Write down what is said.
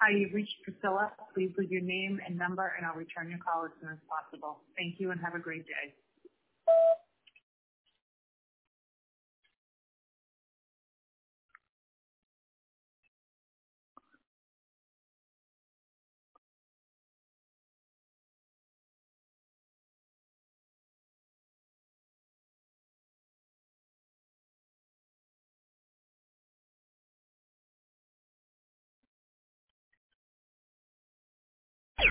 Hi, you've reached Priscilla. Please leave your name and number, and I'll return your call as soon as possible. Thank you and have a great day.